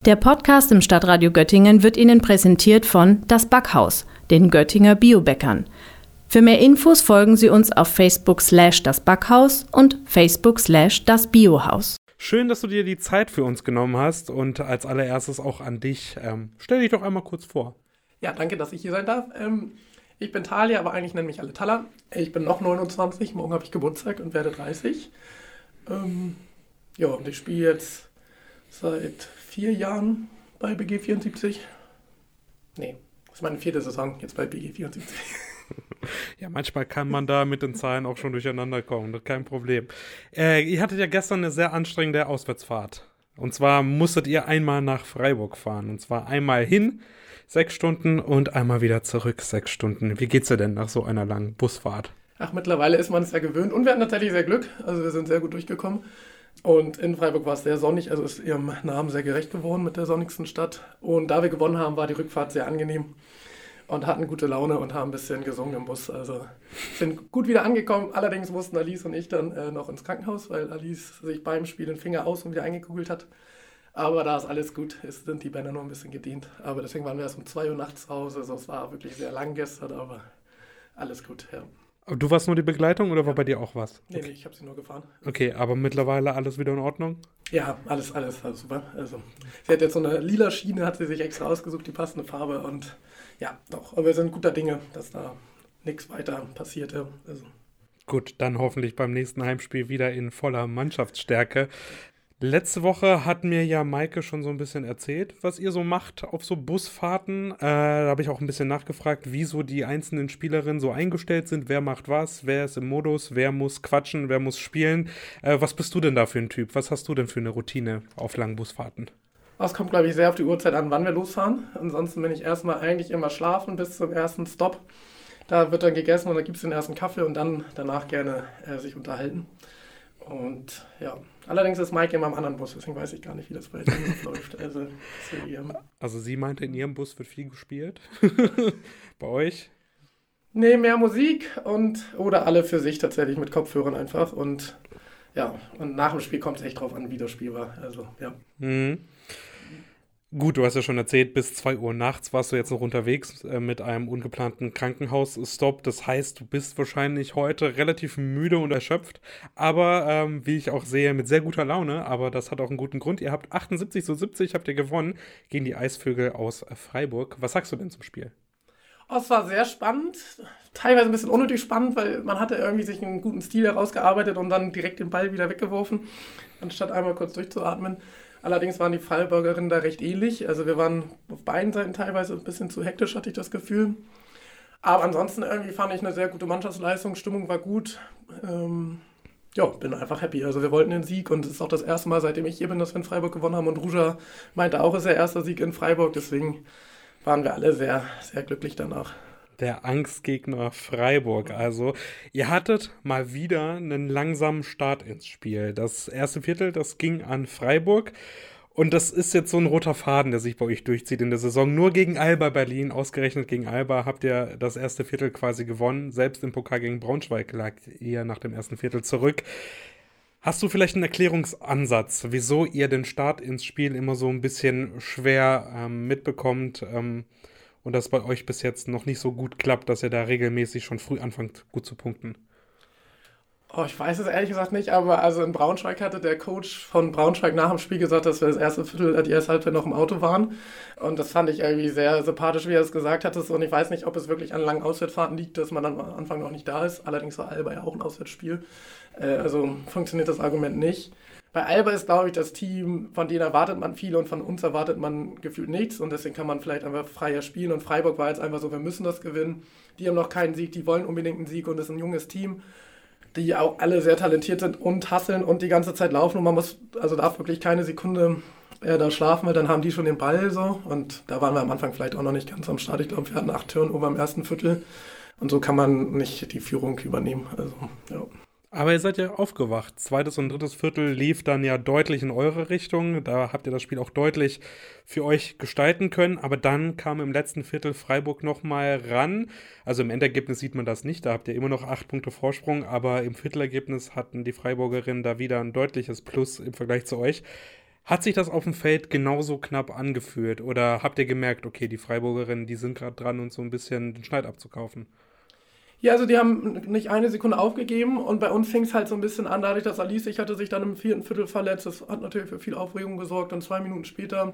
Der Podcast im Stadtradio Göttingen wird Ihnen präsentiert von Das Backhaus, den Göttinger Biobäckern. Für mehr Infos folgen Sie uns auf Facebook/Das Backhaus und Facebook/Das Biohaus. Schön, dass du dir die Zeit für uns genommen hast und als allererstes auch an dich. Stell dich doch einmal kurz vor. Ja, danke, dass ich hier sein darf. Ich bin Thalia, aber eigentlich nennen mich alle Thaler. Ich bin noch 29, morgen habe ich Geburtstag und werde 30. Und ich spiele jetzt seit 4 Jahren bei BG 74. Nee, das ist meine 4. Saison jetzt bei BG 74. Ja, manchmal kann man da mit den Zahlen auch schon durcheinander kommen, das ist kein Problem. Ihr hattet ja gestern eine sehr anstrengende Auswärtsfahrt. Und zwar musstet ihr einmal nach Freiburg fahren. Und zwar einmal hin, 6 Stunden und einmal wieder zurück, 6 Stunden. Wie geht's dir denn nach so einer langen Busfahrt? Ach, mittlerweile ist man es ja gewöhnt und wir hatten tatsächlich sehr Glück. Also wir sind sehr gut durchgekommen. Und in Freiburg war es sehr sonnig, also ist ihrem Namen sehr gerecht geworden mit der sonnigsten Stadt. Und da wir gewonnen haben, war die Rückfahrt sehr angenehm und hatten gute Laune und haben ein bisschen gesungen im Bus. Also sind gut wieder angekommen. Allerdings mussten Alice und ich dann noch ins Krankenhaus, weil Alice sich beim Spiel den Finger aus und wieder eingekugelt hat. Aber da ist alles gut, es sind die Bänder nur ein bisschen gedehnt. Aber deswegen waren wir erst um 2 Uhr nachts zu Hause. Also es war wirklich sehr lang gestern, aber alles gut, ja. Aber du warst nur die Begleitung oder war bei dir auch was? Nee, ich habe sie nur gefahren. Okay, aber mittlerweile alles wieder in Ordnung? Ja, alles war super. Also sie hat jetzt so eine lila Schiene, hat sie sich extra ausgesucht, die passende Farbe. Und ja, doch, aber wir sind guter Dinge, dass da nichts weiter passiert. Also. Gut, dann hoffentlich beim nächsten Heimspiel wieder in voller Mannschaftsstärke. Letzte Woche hat mir ja Maike schon so ein bisschen erzählt, was ihr so macht auf so Busfahrten. Da habe ich auch ein bisschen nachgefragt, wie so die einzelnen Spielerinnen so eingestellt sind. Wer macht was, wer ist im Modus, wer muss quatschen, wer muss spielen. Was bist du denn da für ein Typ? Was hast du denn für eine Routine auf langen Busfahrten? Es kommt, glaube ich, sehr auf die Uhrzeit an, wann wir losfahren. Ansonsten bin ich erstmal eigentlich immer schlafen bis zum ersten Stopp. Da wird dann gegessen und da gibt es den ersten Kaffee und dann danach gerne sich unterhalten. Und ja, allerdings ist Maike immer im anderen Bus, deswegen weiß ich gar nicht, wie das bei denen läuft. Also sie meinte, in ihrem Bus wird viel gespielt. Bei euch? Nee, mehr Musik oder alle für sich tatsächlich mit Kopfhörern einfach. Und ja, und nach dem Spiel kommt es echt drauf an, wie das Spiel war. Also, ja. Mhm. Gut, du hast ja schon erzählt, bis 2 Uhr nachts warst du jetzt noch unterwegs mit einem ungeplanten Krankenhausstopp. Das heißt, du bist wahrscheinlich heute relativ müde und erschöpft, aber wie ich auch sehe, mit sehr guter Laune. Aber das hat auch einen guten Grund. Ihr habt 78:70 habt ihr gewonnen gegen die Eisvögel aus Freiburg. Was sagst du denn zum Spiel? Es war sehr spannend, teilweise ein bisschen unnötig spannend, weil man hatte irgendwie sich einen guten Stil herausgearbeitet und dann direkt den Ball wieder weggeworfen, anstatt einmal kurz durchzuatmen. Allerdings waren die Freiburgerinnen da recht ähnlich. Also wir waren auf beiden Seiten teilweise ein bisschen zu hektisch, hatte ich das Gefühl. Aber ansonsten irgendwie fand ich eine sehr gute Mannschaftsleistung, Stimmung war gut. Bin einfach happy. Also wir wollten den Sieg und es ist auch das erste Mal, seitdem ich hier bin, dass wir in Freiburg gewonnen haben. Und Ruja meinte auch, es ist der erste Sieg in Freiburg. Deswegen waren wir alle sehr, sehr glücklich danach. Der Angstgegner Freiburg. Also, ihr hattet mal wieder einen langsamen Start ins Spiel. Das erste Viertel, das ging an Freiburg. Und das ist jetzt so ein roter Faden, der sich bei euch durchzieht in der Saison. Nur gegen Alba Berlin, ausgerechnet gegen Alba, habt ihr das erste Viertel quasi gewonnen. Selbst im Pokal gegen Braunschweig lag ihr nach dem ersten Viertel zurück. Hast du vielleicht einen Erklärungsansatz, wieso ihr den Start ins Spiel immer so ein bisschen schwer mitbekommt und das bei euch bis jetzt noch nicht so gut klappt, dass ihr da regelmäßig schon früh anfangt, gut zu punkten? Ich weiß es ehrlich gesagt nicht, aber also in Braunschweig hatte der Coach von Braunschweig nach dem Spiel gesagt, dass wir das erste Viertel, die erste Halbzeit noch im Auto waren. Und das fand ich irgendwie sehr sympathisch, wie er es gesagt hat. Und ich weiß nicht, ob es wirklich an langen Auswärtsfahrten liegt, dass man dann am Anfang noch nicht da ist. Allerdings war Alba ja auch ein Auswärtsspiel. Also funktioniert das Argument nicht. Bei Alba ist, glaube ich, das Team, von denen erwartet man viel und von uns erwartet man gefühlt nichts. Und deswegen kann man vielleicht einfach freier spielen. Und Freiburg war jetzt einfach so, wir müssen das gewinnen. Die haben noch keinen Sieg, die wollen unbedingt einen Sieg und es ist ein junges Team, die auch alle sehr talentiert sind und hasseln und die ganze Zeit laufen. Und man darf wirklich keine Sekunde da schlafen, weil dann haben die schon den Ball so. Und da waren wir am Anfang vielleicht auch noch nicht ganz am Start. Ich glaube, wir hatten 8 Turnover im ersten Viertel. Und so kann man nicht die Führung übernehmen. Also, ja. Aber ihr seid ja aufgewacht. 2. und 3. Viertel lief dann ja deutlich in eure Richtung. Da habt ihr das Spiel auch deutlich für euch gestalten können. Aber dann kam im letzten Viertel Freiburg nochmal ran. Also im Endergebnis sieht man das nicht. Da habt ihr immer noch 8 Punkte Vorsprung. Aber im Viertelergebnis hatten die Freiburgerinnen da wieder ein deutliches Plus im Vergleich zu euch. Hat sich das auf dem Feld genauso knapp angefühlt? Oder habt ihr gemerkt, okay, die Freiburgerinnen, die sind gerade dran, uns so ein bisschen den Schneid abzukaufen? Ja, also die haben nicht eine Sekunde aufgegeben und bei uns fing es halt so ein bisschen an, dadurch, dass Alice sich hatte sich dann im vierten Viertel verletzt. Das hat natürlich für viel Aufregung gesorgt. Und 2 Minuten später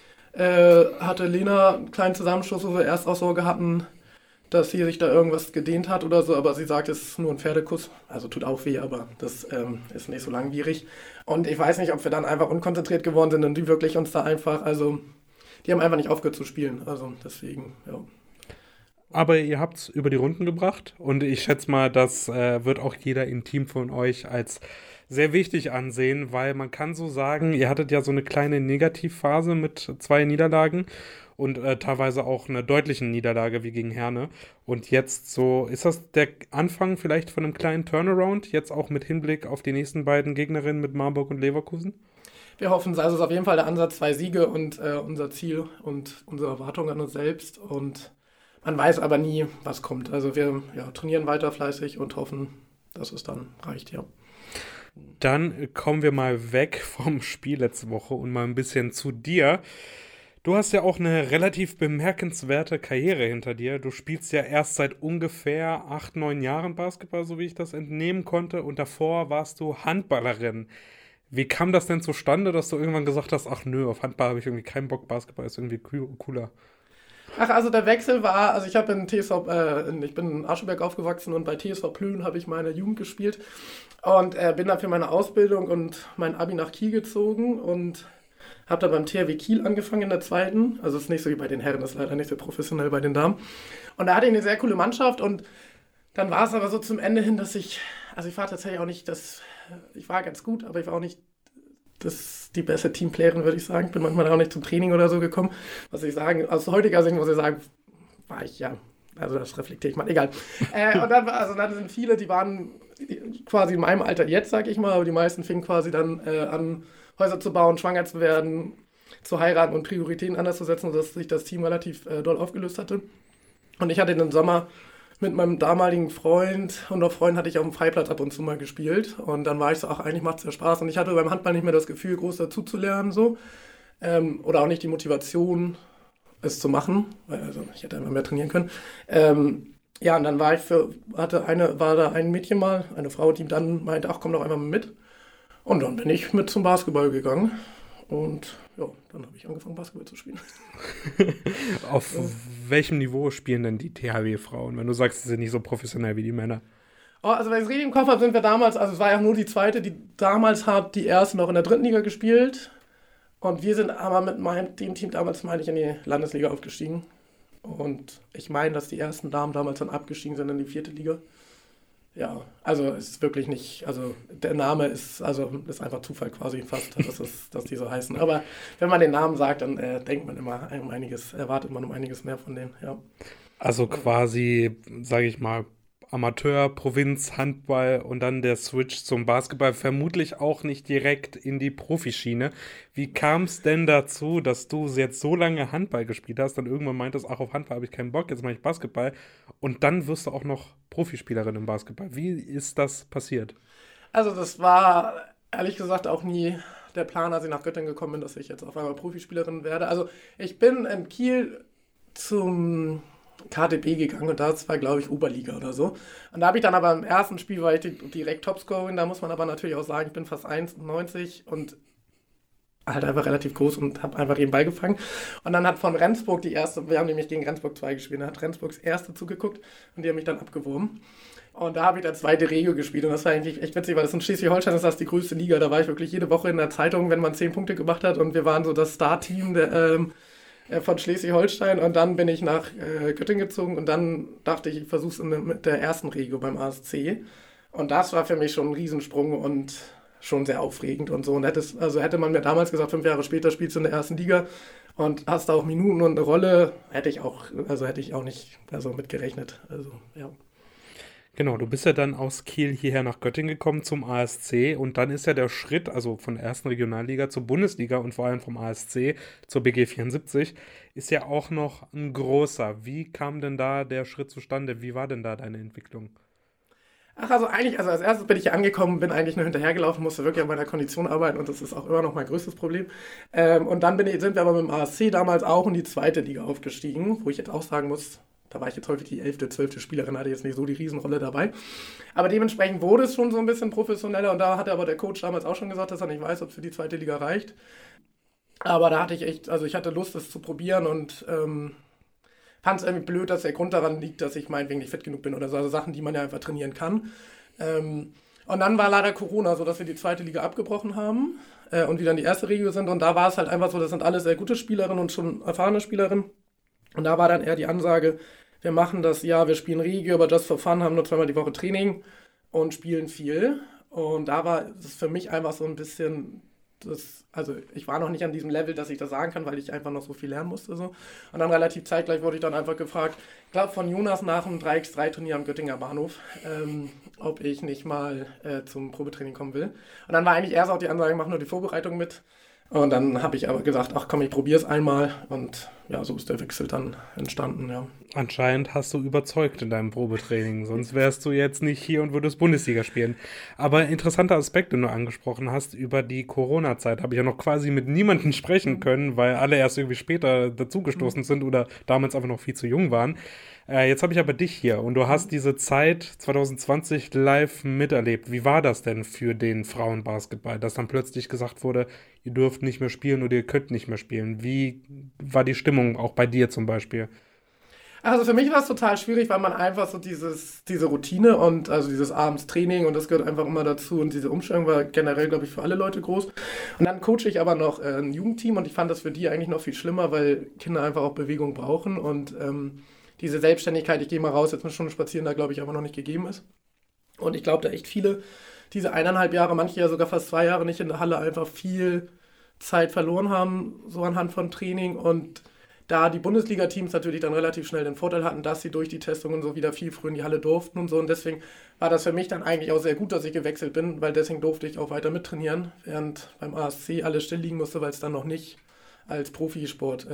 hatte Lena einen kleinen Zusammenstoß, wo wir erst auch Sorge hatten, dass sie sich da irgendwas gedehnt hat oder so, aber sie sagt, es ist nur ein Pferdekuss, also tut auch weh, aber das ist nicht so langwierig. Und ich weiß nicht, ob wir dann einfach unkonzentriert geworden sind und die wirklich uns da einfach, also die haben einfach nicht aufgehört zu spielen, also deswegen, ja. Aber ihr habt es über die Runden gebracht und ich schätze mal, das wird auch jeder im Team von euch als sehr wichtig ansehen, weil man kann so sagen, ihr hattet ja so eine kleine Negativphase mit 2 Niederlagen und teilweise auch eine deutliche Niederlage wie gegen Herne. Und jetzt so, ist das der Anfang vielleicht von einem kleinen Turnaround, jetzt auch mit Hinblick auf die nächsten beiden Gegnerinnen mit Marburg und Leverkusen? Wir hoffen es, also es ist auf jeden Fall der Ansatz, 2 Siege und unser Ziel und unsere Erwartungen an uns selbst und man weiß aber nie, was kommt. Also wir trainieren weiter fleißig und hoffen, dass es dann reicht, ja. Dann kommen wir mal weg vom Spiel letzte Woche und mal ein bisschen zu dir. Du hast ja auch eine relativ bemerkenswerte Karriere hinter dir. Du spielst ja erst seit ungefähr 8, 9 Jahren Basketball, so wie ich das entnehmen konnte. Und davor warst du Handballerin. Wie kam das denn zustande, dass du irgendwann gesagt hast, ach nö, auf Handball habe ich irgendwie keinen Bock, Basketball ist irgendwie cooler? Ach, also der Wechsel war, also ich habe ich bin in Ascheberg aufgewachsen und bei TSV Plön habe ich meine Jugend gespielt und bin dann für meine Ausbildung und mein Abi nach Kiel gezogen und habe dann beim THW Kiel angefangen in der zweiten, also es ist nicht so wie bei den Herren, das ist leider nicht so professionell bei den Damen und da hatte ich eine sehr coole Mannschaft und dann war es aber so zum Ende hin, dass ich war tatsächlich auch nicht ich war ganz gut, aber ich war auch nicht die beste Teamplayerin, würde ich sagen. Bin manchmal auch nicht zum Training oder so gekommen. Was ich sagen, aus heutiger Sicht muss ich sagen, war ich ja, also das reflektiere ich mal, egal. Und dann sind viele, die waren quasi in meinem Alter jetzt, sag ich mal, aber die meisten fingen quasi dann an, Häuser zu bauen, schwanger zu werden, zu heiraten und Prioritäten anders zu setzen, sodass sich das Team relativ doll aufgelöst hatte. Und ich hatte den Sommer mit meinem damaligen Freund und noch Freunden hatte ich auf dem Freiplatz ab und zu mal gespielt. Und dann war ich so, ach, eigentlich macht es ja Spaß. Und ich hatte beim Handball nicht mehr das Gefühl, groß dazu zu lernen, so. Oder auch nicht die Motivation, es zu machen. Also ich hätte einfach mehr trainieren können. Ja, und dann war da ein Mädchen mal, eine Frau, die dann meinte, ach, komm doch einfach mal mit. Und dann bin ich mit zum Basketball gegangen. Und ja, dann habe ich angefangen, Basketball zu spielen. Auf welchem Niveau spielen denn die THW-Frauen, wenn du sagst, sie sind nicht so professionell wie die Männer? Oh, also wenn ich es richtig im Kopf habe, sind wir damals, also es war ja auch nur die zweite, damals hat die erste noch in der dritten Liga gespielt. Und wir sind aber mit dem Team damals, meine ich, in die Landesliga aufgestiegen. Und ich meine, dass die ersten Damen damals dann abgestiegen sind in die 4. Liga. Ja, also es ist wirklich nicht, also der Name ist einfach Zufall quasi fast, dass die so heißen. Aber wenn man den Namen sagt, dann denkt man immer erwartet man um einiges mehr von denen, ja. Also quasi, sage ich mal, Amateur, Provinz, Handball und dann der Switch zum Basketball, vermutlich auch nicht direkt in die Profischiene. Wie kam es denn dazu, dass du jetzt so lange Handball gespielt hast, dann irgendwann meintest, ach, auf Handball habe ich keinen Bock, jetzt mache ich Basketball und dann wirst du auch noch Profispielerin im Basketball. Wie ist das passiert? Also das war ehrlich gesagt auch nie der Plan, als ich nach Göttingen gekommen bin, dass ich jetzt auf einmal Profispielerin werde. Also ich bin in Kiel zum KTB gegangen und das war, glaube ich, Oberliga oder so. Und da habe ich dann aber im ersten Spiel war ich direkt Topscoring. Da muss man aber natürlich auch sagen, ich bin fast 1,90 und halt einfach relativ groß und habe einfach jeden Ball gefangen. Und dann hat von Rendsburg wir haben nämlich gegen Rendsburg 2 gespielt, da hat Rendsburgs Erste zugeguckt und die haben mich dann abgeworben. Und da habe ich dann 2. Regio gespielt und das war eigentlich echt witzig, weil das in Schleswig-Holstein ist das die größte Liga. Da war ich wirklich jede Woche in der Zeitung, wenn man 10 Punkte gemacht hat und wir waren so das Star-Team von Schleswig-Holstein und dann bin ich nach Göttingen gezogen und dann dachte ich versuche es mit der 1. Regio beim ASC und das war für mich schon ein Riesensprung und schon sehr aufregend und so und hätte man mir damals gesagt, 5 Jahre später spielst du in der 1. Liga und hast da auch Minuten und eine Rolle, hätte ich auch nicht mitgerechnet, also ja. Genau, du bist ja dann aus Kiel hierher nach Göttingen gekommen zum ASC und dann ist ja der Schritt, also von der 1. Regionalliga zur Bundesliga und vor allem vom ASC zur BG 74, ist ja auch noch ein großer. Wie kam denn da der Schritt zustande? Wie war denn da deine Entwicklung? Ach, also eigentlich, also als erstes bin ich hier angekommen, bin eigentlich nur hinterhergelaufen, musste wirklich an meiner Kondition arbeiten und das ist auch immer noch mein größtes Problem. Und dann sind wir aber mit dem ASC damals auch in die zweite Liga aufgestiegen, wo ich jetzt auch sagen muss, da war ich jetzt häufig die 11., 12. Spielerin, hatte jetzt nicht so die Riesenrolle dabei. Aber dementsprechend wurde es schon so ein bisschen professioneller und da hatte aber der Coach damals auch schon gesagt, dass er nicht weiß, ob es für die zweite Liga reicht. Aber da hatte ich echt, also ich hatte Lust, das zu probieren und fand es irgendwie blöd, dass der Grund daran liegt, dass ich meinetwegen nicht fit genug bin oder so. Also Sachen, die man ja einfach trainieren kann. Und dann war leider Corona, so dass wir die zweite Liga abgebrochen haben und wieder in die erste Regio sind. Und da war es halt einfach so, das sind alle sehr gute Spielerinnen und schon erfahrene Spielerinnen. Und da war dann eher die Ansage, wir machen das, ja, wir spielen Regio, aber just for fun, haben nur 2-mal die Woche Training und spielen viel. Und da war es für mich einfach so ein bisschen... Also ich war noch nicht an diesem Level, dass ich das sagen kann, weil ich einfach noch so viel lernen musste. So. Und dann relativ zeitgleich wurde ich dann einfach gefragt, ich glaube von Jonas nach dem 3x3-Turnier am Göttinger Bahnhof, ob ich nicht mal zum Probetraining kommen will. Und dann war eigentlich erst auch die Ansage, ich mache nur die Vorbereitung mit. Und dann habe ich aber gesagt, ach komm, ich probiere es einmal. Und ja, so ist der Wechsel dann entstanden, ja. Anscheinend hast du überzeugt in deinem Probetraining, sonst wärst du jetzt nicht hier und würdest Bundesliga spielen. Aber interessanter Aspekt, den du angesprochen hast, über die Corona-Zeit habe ich ja noch quasi mit niemandem sprechen können, weil alle erst irgendwie später dazugestoßen sind oder damals einfach noch viel zu jung waren. Jetzt habe ich aber dich hier und du hast diese Zeit 2020 live miterlebt. Wie war das denn für den Frauenbasketball, dass dann plötzlich gesagt wurde, ihr dürft nicht mehr spielen oder ihr könnt nicht mehr spielen? Wie war die Stimmung auch bei dir zum Beispiel? Also für mich war es total schwierig, weil man einfach so diese Routine und also dieses Abendstraining und das gehört einfach immer dazu und diese Umstellung war generell, glaube ich, für alle Leute groß. Und dann coache ich aber noch ein Jugendteam und ich fand das für die eigentlich noch viel schlimmer, weil Kinder einfach auch Bewegung brauchen und diese Selbstständigkeit, ich gehe mal raus, jetzt eine Stunde spazieren, da glaube ich aber noch nicht gegeben ist. Und ich glaube, da echt viele diese 1,5 Jahre, manche ja sogar fast 2 Jahre nicht in der Halle einfach viel Zeit verloren haben, so anhand von Training und da die Bundesliga-Teams natürlich dann relativ schnell den Vorteil hatten, dass sie durch die Testungen so wieder viel früher in die Halle durften und so. Und deswegen war das für mich dann eigentlich auch sehr gut, dass ich gewechselt bin, weil deswegen durfte ich auch weiter mittrainieren, während beim ASC alles still liegen musste, weil es dann noch nicht als Profisport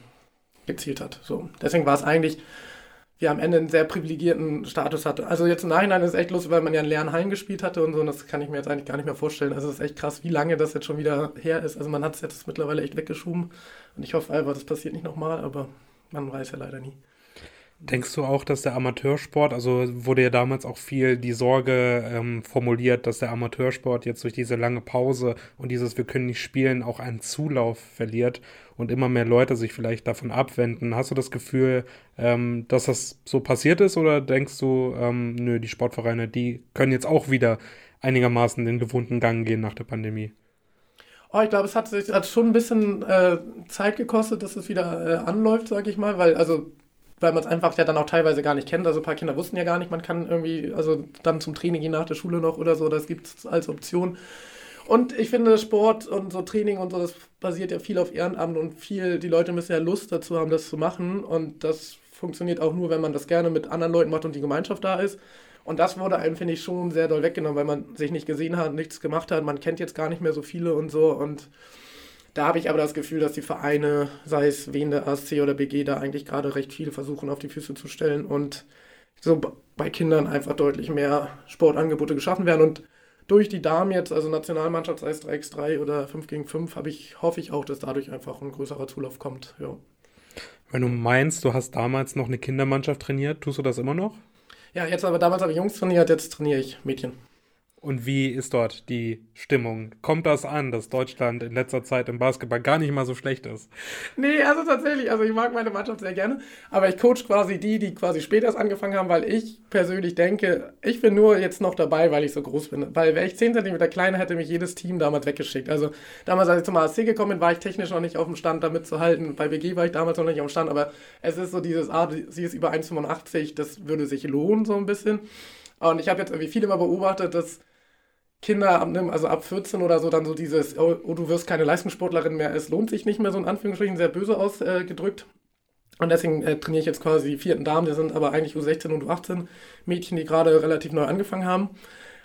gezielt hat. So. Deswegen war es eigentlich, wir am Ende einen sehr privilegierten Status hatte. Also jetzt im Nachhinein ist es echt lustig, weil man ja in leeren Hallen gespielt hatte und so. Und das kann ich mir jetzt eigentlich gar nicht mehr vorstellen. Also es ist echt krass, wie lange das jetzt schon wieder her ist. Also man hat es jetzt mittlerweile echt weggeschoben. Und ich hoffe einfach, das passiert nicht nochmal, aber man weiß ja leider nie. Denkst du auch, dass der Amateursport, also wurde ja damals auch viel die Sorge formuliert, dass der Amateursport jetzt durch diese lange Pause und dieses Wir können nicht spielen auch einen Zulauf verliert und immer mehr Leute sich vielleicht davon abwenden? Hast du das Gefühl, dass das so passiert ist oder denkst du, nö, die Sportvereine, die können jetzt auch wieder einigermaßen den gewohnten Gang gehen nach der Pandemie? Oh, ich glaube, es hat schon ein bisschen Zeit gekostet, dass es wieder anläuft, sage ich mal, weil man es einfach ja dann auch teilweise gar nicht kennt. Also ein paar Kinder wussten ja gar nicht, man kann irgendwie, also dann zum Training gehen nach der Schule noch oder so, das gibt es als Option. Und ich finde, Sport und so Training und so, das basiert ja viel auf Ehrenamt und die Leute müssen ja Lust dazu haben, das zu machen. Und das funktioniert auch nur, wenn man das gerne mit anderen Leuten macht und die Gemeinschaft da ist. Und das wurde einem, finde ich, schon sehr doll weggenommen, weil man sich nicht gesehen hat, nichts gemacht hat. Man kennt jetzt gar nicht mehr so viele und so. Und da habe ich aber das Gefühl, dass die Vereine, sei es Wien, der ASC oder BG, da eigentlich gerade recht viel versuchen auf die Füße zu stellen und so bei Kindern einfach deutlich mehr Sportangebote geschaffen werden. Und durch die Damen jetzt, also Nationalmannschaft, sei es 3x3 oder 5 gegen 5, hoffe ich auch, dass dadurch einfach ein größerer Zulauf kommt. Ja. Wenn du meinst, du hast damals noch eine Kindermannschaft trainiert, tust du das immer noch? Ja, damals habe ich Jungs trainiert, jetzt trainiere ich Mädchen. Und wie ist dort die Stimmung? Kommt das an, dass Deutschland in letzter Zeit im Basketball gar nicht mal so schlecht ist? Nee, also tatsächlich, also ich mag meine Mannschaft sehr gerne, aber ich coach quasi die quasi später erst angefangen haben, weil ich persönlich denke, ich bin nur jetzt noch dabei, weil ich so groß bin. Weil wäre ich 10 Zentimeter kleiner, hätte mich jedes Team damals weggeschickt. Also damals, als ich zum ASC gekommen bin, war ich technisch noch nicht auf dem Stand, da mitzuhalten. Bei BG war ich damals noch nicht auf dem Stand, aber es ist so dieses, sie ist über 1,85, das würde sich lohnen so ein bisschen. Und ich habe jetzt irgendwie viel immer beobachtet, dass Kinder also ab 14 oder so dann so dieses, oh, du wirst keine Leistungssportlerin mehr, es lohnt sich nicht mehr, so in Anführungsstrichen sehr böse ausgedrückt. Und deswegen trainiere ich jetzt quasi die 4. Damen, die sind aber eigentlich U16 und U18 Mädchen, die gerade relativ neu angefangen haben.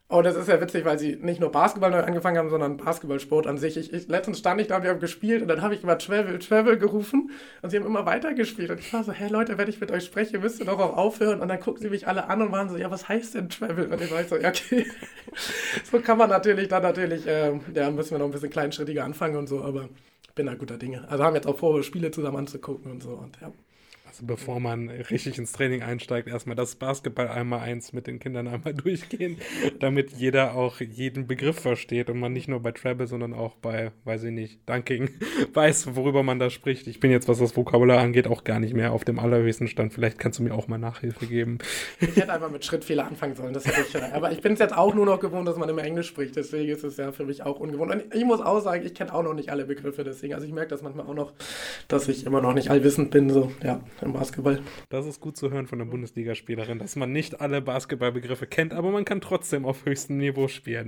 Oh, das ist ja witzig, weil sie nicht nur Basketball neu angefangen haben, sondern Basketballsport an sich. Letztens stand ich da und wir haben gespielt und dann habe ich immer Travel gerufen und sie haben immer weitergespielt. Und ich war so, hey Leute, wenn ich mit euch spreche, müsst ihr doch auch aufhören. Und dann gucken sie mich alle an und waren so, ja, was heißt denn Travel? Und ich war so, ja, okay. So kann man natürlich, ja, müssen wir noch ein bisschen kleinschrittiger anfangen und so, aber ich bin da guter Dinge. Also haben jetzt auch vor, Spiele zusammen anzugucken und so und ja. Also bevor man richtig ins Training einsteigt, erstmal das Basketball 1x1 mit den Kindern einmal durchgehen, damit jeder auch jeden Begriff versteht und man nicht nur bei Treble, sondern auch bei, weiß ich nicht, Dunking weiß, worüber man da spricht. Ich bin jetzt, was das Vokabular angeht, auch gar nicht mehr auf dem allerhöchsten Stand. Vielleicht kannst du mir auch mal Nachhilfe geben. Ich hätte einfach mit Schrittfehler anfangen sollen, das hätte ich schon. Aber ich bin es jetzt auch nur noch gewohnt, dass man immer Englisch spricht, deswegen ist es ja für mich auch ungewohnt. Und ich muss auch sagen, ich kenne auch noch nicht alle Begriffe, deswegen, also ich merke das manchmal auch noch, dass ich immer noch nicht allwissend bin, so, ja, im Basketball. Das ist gut zu hören von der Bundesligaspielerin, dass man nicht alle Basketballbegriffe kennt, aber man kann trotzdem auf höchstem Niveau spielen.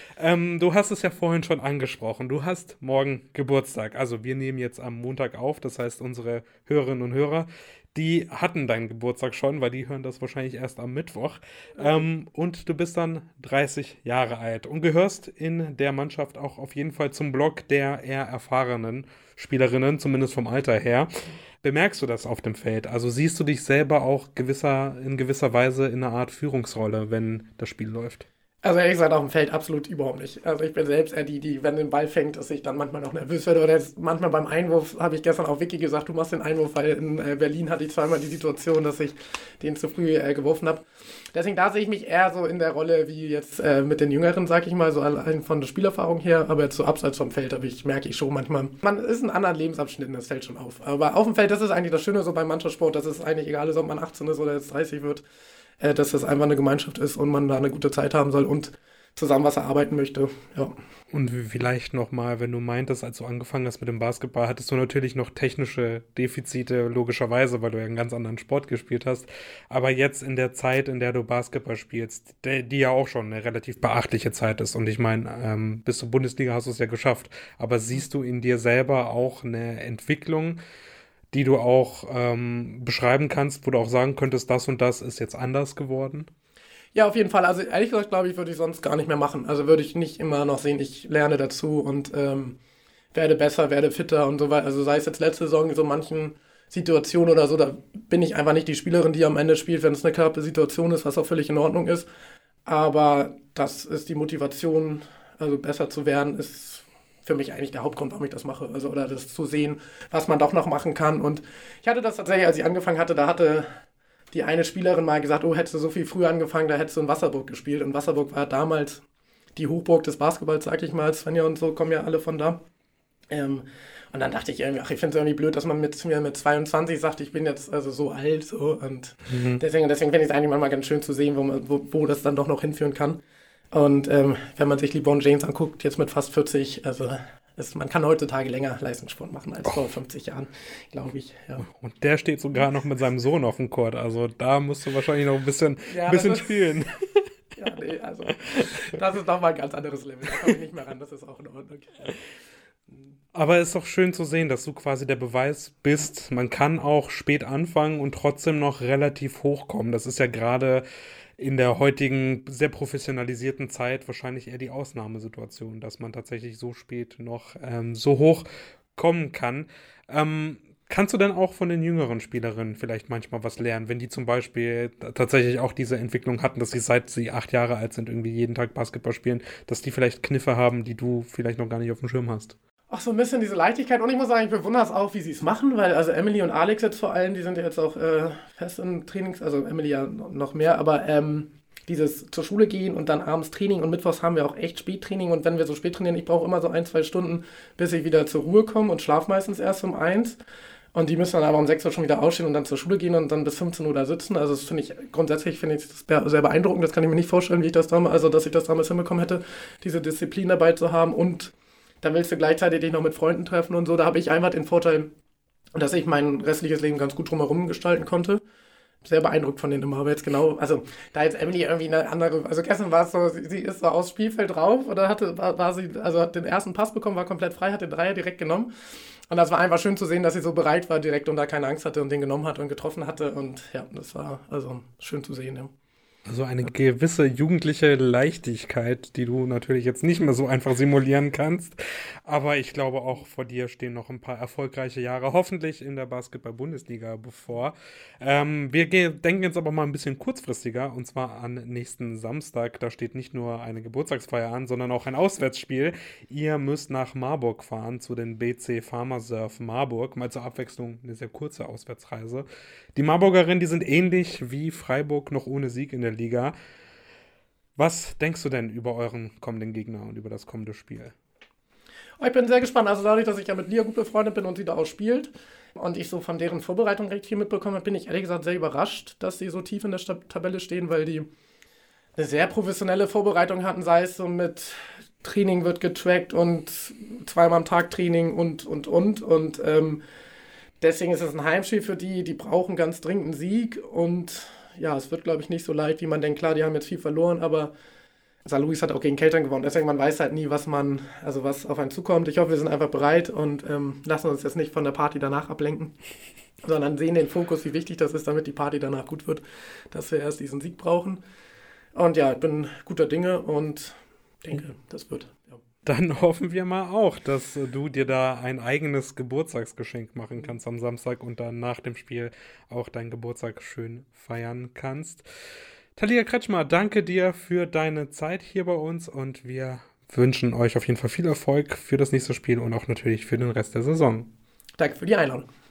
Du hast es ja vorhin schon angesprochen, du hast morgen Geburtstag. Also wir nehmen jetzt am Montag auf, das heißt unsere Hörerinnen und Hörer, die hatten deinen Geburtstag schon, weil die hören das wahrscheinlich erst am Mittwoch. Und du bist dann 30 Jahre alt und gehörst in der Mannschaft auch auf jeden Fall zum Block der eher erfahrenen Spielerinnen, zumindest vom Alter her. Bemerkst du das auf dem Feld? Also siehst du dich selber auch in gewisser Weise in einer Art Führungsrolle, wenn das Spiel läuft? Also ehrlich gesagt auf dem Feld absolut überhaupt nicht. Also ich bin selbst eher die, wenn den Ball fängt, dass ich dann manchmal noch nervös werde. Oder jetzt manchmal beim Einwurf habe ich gestern auch Vicky gesagt, du machst den Einwurf, weil in Berlin hatte ich zweimal die Situation, dass ich den zu früh geworfen habe. Deswegen da sehe ich mich eher so in der Rolle wie jetzt mit den Jüngeren, sag ich mal, so allein von der Spielerfahrung her. Aber jetzt so abseits vom Feld merke ich schon manchmal, man ist in anderen Lebensabschnitten, das fällt schon auf. Aber auf dem Feld, das ist eigentlich das Schöne so beim Mannschaftssport, dass es eigentlich egal ist, ob man 18 ist oder jetzt 30 wird, dass das einfach eine Gemeinschaft ist und man da eine gute Zeit haben soll und zusammen was erarbeiten möchte, ja. Und vielleicht nochmal, wenn du meintest, als du angefangen hast mit dem Basketball, hattest du natürlich noch technische Defizite, logischerweise, weil du ja einen ganz anderen Sport gespielt hast. Aber jetzt in der Zeit, in der du Basketball spielst, die ja auch schon eine relativ beachtliche Zeit ist. Und ich meine, bis zur Bundesliga hast du es ja geschafft. Aber siehst du in dir selber auch eine Entwicklung, die du auch beschreiben kannst, wo du auch sagen könntest, das und das ist jetzt anders geworden? Ja, auf jeden Fall. Also ehrlich gesagt, glaube ich, würde ich sonst gar nicht mehr machen. Also würde ich nicht immer noch sehen, ich lerne dazu und werde besser, werde fitter und so weiter. Also sei es jetzt letzte Saison in so manchen Situationen oder so, da bin ich einfach nicht die Spielerin, die am Ende spielt, wenn es eine knappe Situation ist, was auch völlig in Ordnung ist. Aber das ist die Motivation, also besser zu werden, ist für mich eigentlich der Hauptgrund, warum ich das mache. Also oder das zu sehen, was man doch noch machen kann. Und ich hatte das tatsächlich, als ich angefangen hatte, da hatte die eine Spielerin mal gesagt, oh, hättest du so viel früher angefangen, da hättest du in Wasserburg gespielt. Und Wasserburg war damals die Hochburg des Basketballs, sag ich mal. Svenja und so kommen ja alle von da. Und dann dachte ich irgendwie, ach, ich finde es irgendwie blöd, dass man mit 22 sagt, ich bin jetzt also so alt. So. Und deswegen finde ich es eigentlich manchmal ganz schön zu sehen, wo das dann doch noch hinführen kann. Und wenn man sich LeBron James anguckt, jetzt mit fast 40, also man kann heutzutage länger Leistungssport machen als vor 50 Jahren, glaube ich. Ja. Und der steht sogar noch mit seinem Sohn auf dem Court. Also da musst du wahrscheinlich noch ein bisschen spielen. Ja, nee, also das ist nochmal ein ganz anderes Level. Da komme ich nicht mehr ran, das ist auch in Ordnung. Aber es ist doch schön zu sehen, dass du quasi der Beweis bist, man kann auch spät anfangen und trotzdem noch relativ hochkommen. Das ist ja gerade in der heutigen sehr professionalisierten Zeit wahrscheinlich eher die Ausnahmesituation, dass man tatsächlich so spät noch so hoch kommen kann. Kannst du denn auch von den jüngeren Spielerinnen vielleicht manchmal was lernen, wenn die zum Beispiel tatsächlich auch diese Entwicklung hatten, dass sie seit sie 8 Jahre alt sind irgendwie jeden Tag Basketball spielen, dass die vielleicht Kniffe haben, die du vielleicht noch gar nicht auf dem Schirm hast? Ach, so ein bisschen diese Leichtigkeit. Und ich muss sagen, ich bewundere es auch, wie sie es machen, weil also Emily und Alex jetzt vor allem, die sind ja jetzt auch fest im Trainings, also Emily ja noch mehr, aber dieses zur Schule gehen und dann abends Training und mittwochs haben wir auch echt Spättraining und wenn wir so spät trainieren, ich brauche immer so 1-2 Stunden, bis ich wieder zur Ruhe komme und schlafe meistens erst um 1 und die müssen dann aber um 6 Uhr schon wieder aufstehen und dann zur Schule gehen und dann bis 15 Uhr da sitzen. Also das finde ich grundsätzlich das sehr beeindruckend, das kann ich mir nicht vorstellen, dass ich das damals hinbekommen hätte, diese Disziplin dabei zu haben und dann willst du gleichzeitig dich noch mit Freunden treffen und so. Da habe ich einfach den Vorteil, dass ich mein restliches Leben ganz gut drumherum gestalten konnte. Sehr beeindruckt von denen immer. Aber jetzt genau, also da jetzt Emily irgendwie eine andere, also gestern war es so, sie ist so aufs Spielfeld drauf oder war sie, also hat den ersten Pass bekommen, war komplett frei, hat den Dreier direkt genommen. Und das war einfach schön zu sehen, dass sie so bereit war direkt und da keine Angst hatte und den genommen hat und getroffen hatte. Und ja, das war also schön zu sehen, ja. Also eine gewisse jugendliche Leichtigkeit, die du natürlich jetzt nicht mehr so einfach simulieren kannst. Aber ich glaube, auch vor dir stehen noch ein paar erfolgreiche Jahre, hoffentlich in der Basketball-Bundesliga bevor. Denken jetzt aber mal ein bisschen kurzfristiger, und zwar an nächsten Samstag. Da steht nicht nur eine Geburtstagsfeier an, sondern auch ein Auswärtsspiel. Ihr müsst nach Marburg fahren, zu den BC Pharmasurf Marburg. Mal zur Abwechslung eine sehr kurze Auswärtsreise. Die Marburgerinnen, die sind ähnlich wie Freiburg noch ohne Sieg in der Liga. Was denkst du denn über euren kommenden Gegner und über das kommende Spiel? Ich bin sehr gespannt. Also dadurch, dass ich ja mit Lia gut befreundet bin und sie da auch spielt und ich so von deren Vorbereitung recht viel mitbekomme, bin ich ehrlich gesagt sehr überrascht, dass sie so tief in der Tabelle stehen, weil die eine sehr professionelle Vorbereitung hatten, sei es so mit Training wird getrackt und zweimal am Tag Training und. Deswegen ist es ein Heimspiel für die brauchen ganz dringend einen Sieg und ja, es wird, glaube ich, nicht so leicht, wie man denkt. Klar, die haben jetzt viel verloren, aber St. Louis hat auch gegen Keltern gewonnen. Deswegen, man weiß halt nie, was auf einen zukommt. Ich hoffe, wir sind einfach bereit und lassen uns jetzt nicht von der Party danach ablenken, sondern sehen den Fokus, wie wichtig das ist, damit die Party danach gut wird, dass wir erst diesen Sieg brauchen. Und ja, ich bin guter Dinge und denke, das wird. Ja. Dann hoffen wir mal auch, dass du dir da ein eigenes Geburtstagsgeschenk machen kannst am Samstag und dann nach dem Spiel auch deinen Geburtstag schön feiern kannst. Thalia Kretschmer, danke dir für deine Zeit hier bei uns und wir wünschen euch auf jeden Fall viel Erfolg für das nächste Spiel und auch natürlich für den Rest der Saison. Danke für die Einladung.